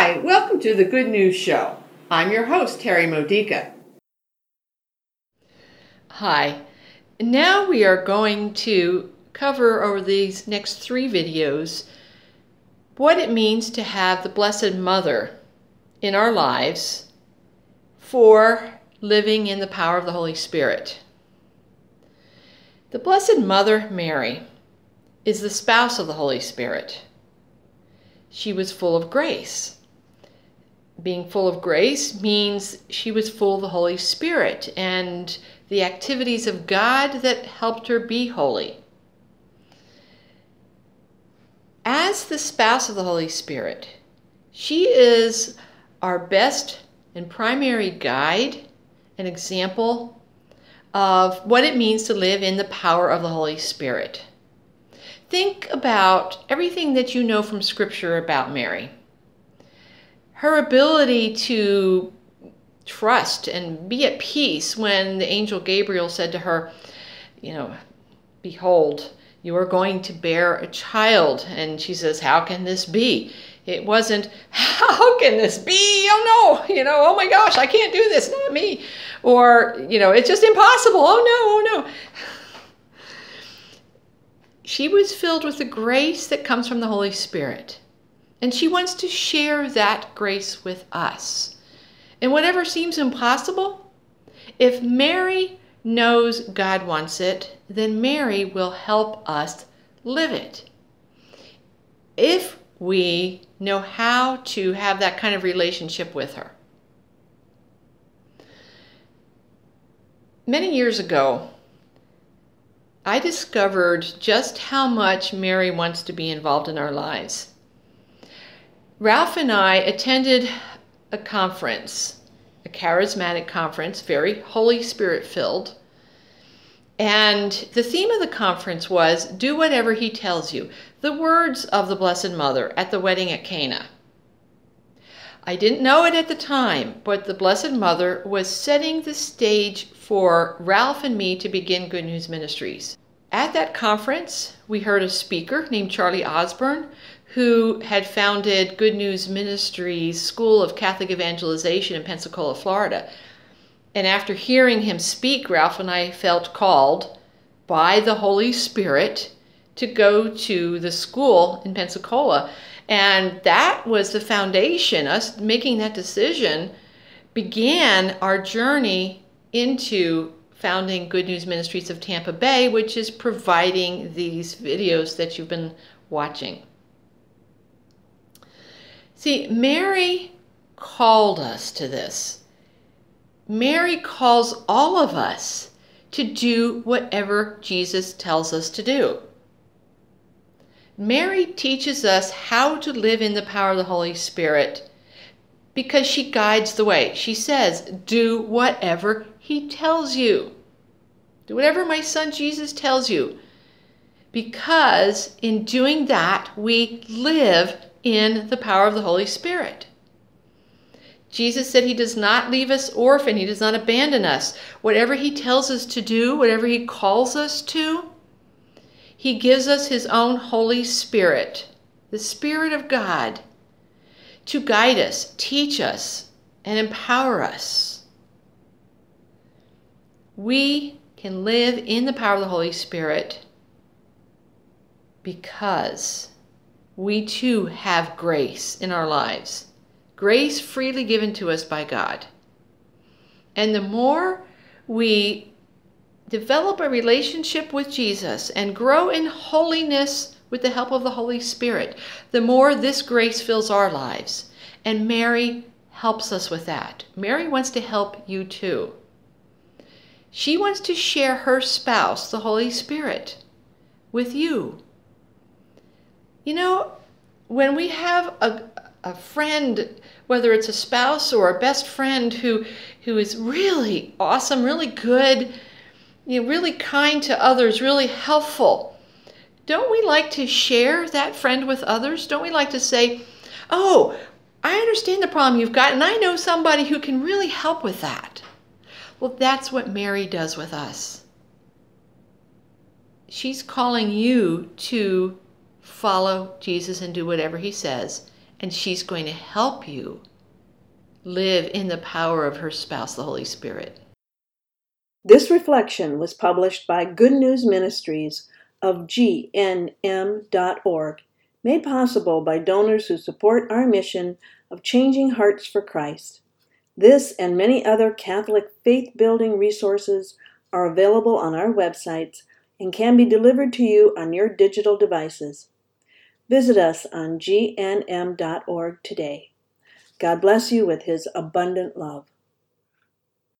Hi, welcome to the Good News Show. I'm your host, Terry Modica. Hi, now we are going to cover over these next 3 videos what it means to have the Blessed Mother in our lives for living in the power of the Holy Spirit. The Blessed Mother Mary is the spouse of the Holy Spirit. She was full of grace. Being full of grace means she was full of the Holy Spirit and the activities of God that helped her be holy. As the spouse of the Holy Spirit, she is our best and primary guide and example of what it means to live in the power of the Holy Spirit. Think about everything that you know from Scripture about Mary. Her ability to trust and be at peace when the angel Gabriel said to her, behold, you are going to bear a child. And she says, how can this be? It wasn't, how can this be? Oh no, oh my gosh, I can't do this, not me. Or, it's just impossible. Oh no. She was filled with the grace that comes from the Holy Spirit. And she wants to share that grace with us. And whatever seems impossible, if Mary knows God wants it, then Mary will help us live it. If we know how to have that kind of relationship with her. Many years ago, I discovered just how much Mary wants to be involved in our lives. Ralph and I attended a conference, a charismatic conference, very Holy Spirit filled. And the theme of the conference was, do whatever he tells you. The words of the Blessed Mother at the wedding at Cana. I didn't know it at the time, but the Blessed Mother was setting the stage for Ralph and me to begin Good News Ministries. At that conference, we heard a speaker named Charlie Osborne, who had founded Good News Ministries School of Catholic Evangelization in Pensacola, Florida. And after hearing him speak, Ralph and I felt called by the Holy Spirit to go to the school in Pensacola. And that was the foundation. Us making that decision began our journey into founding Good News Ministries of Tampa Bay, which is providing these videos that you've been watching. See, Mary called us to this. Mary calls all of us to do whatever Jesus tells us to do. Mary teaches us how to live in the power of the Holy Spirit because she guides the way. She says, do whatever he tells you. Do whatever my son Jesus tells you. Because in doing that, we live in the power of the Holy Spirit. Jesus said he does not leave us orphan. He does not abandon us. Whatever he tells us to do, whatever he calls us to, he gives us his own Holy Spirit, the Spirit of God, to guide us, teach us, and empower us. We can live in the power of the Holy Spirit because we too have grace in our lives. Grace freely given to us by God. And the more we develop a relationship with Jesus and grow in holiness with the help of the Holy Spirit, the more this grace fills our lives. And Mary helps us with that. Mary wants to help you too. She wants to share her spouse, the Holy Spirit, with you. When we have a friend, whether it's a spouse or a best friend who is really awesome, really good, really kind to others, really helpful, don't we like to share that friend with others? Don't we like to say, oh, I understand the problem you've got, and I know somebody who can really help with that. Well, that's what Mary does with us. She's calling you to follow Jesus and do whatever he says, and she's going to help you live in the power of her spouse, the Holy Spirit. This reflection was published by Good News Ministries of GNM.org, made possible by donors who support our mission of changing hearts for Christ. This and many other Catholic faith-building resources are available on our websites and can be delivered to you on your digital devices. Visit us on gnm.org today. God bless you with His abundant love.